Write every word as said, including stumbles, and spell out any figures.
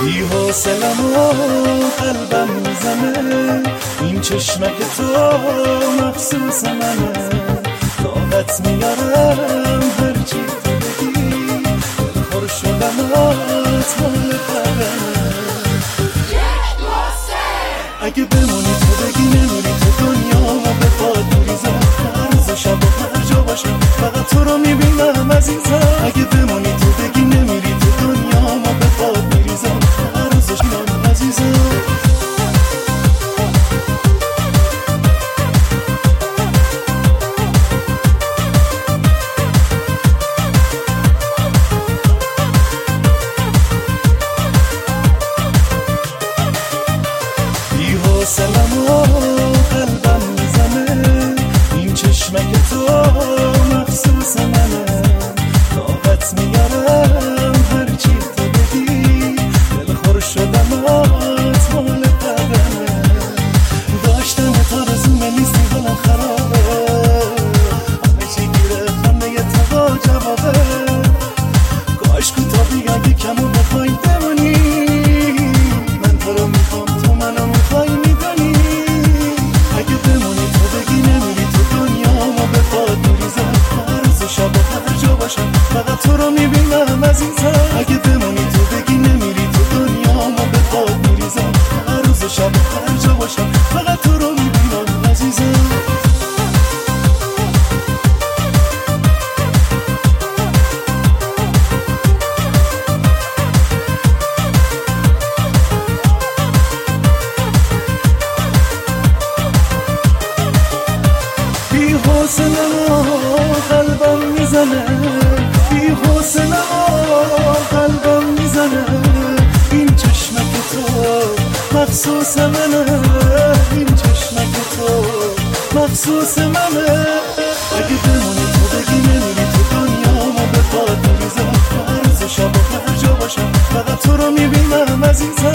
بی حوصلم و قلبم میزنه، این چشمک تو مخصوص منه. طاقت میارم هرچی تو بگی، دلخور شدم ات مال قدمه. اگه بمونی تو بگی نمیری تو دنیا و به پاد میریزم، هر روز و شب و هر جا باشم فقط تو رو میبینم عزیزم. اگه بمونی تو بگی نمیری تو دنیا و به پاد میریزم، هر روز و شب عزیزم. حوصلم و قلبم میزنه، این چشمک تو مخصوص منه. طاقت میارم هرچی تو بگی، دلخور شدم ات مال قدمه. داشتن تا رزومه نیستی حالم خرابه، همه چی گیره خنده تو جوابه. کاش کوتا بیایی کمو بخوای بمونی، من تو رو میخوام تو منو میخوای میدونی. اگه بمونی تو بگی نمیری تو دنیا و به پاد میریزم، هر روز و شب و هر جا باشم فقط تو رو میبینم عزیزم. اگه بمونی تو بگی نمیری تو دنیا و به پاد میریزم، هر روز و شب و هر جا باشم فقط تو رو میبینم عزیزم. بی حوصلم و قلبم میزنه، بی حوصلم و قلبم میزنه. این چشمک تو مخصوص منه، این چشمک تو مخصوص منه. اگه بمونی تو بگی نمیری تو دنیا و به پاد میریزم، هر روز و شب و هر جا باشم فقط تو رو میبینم عزیزم.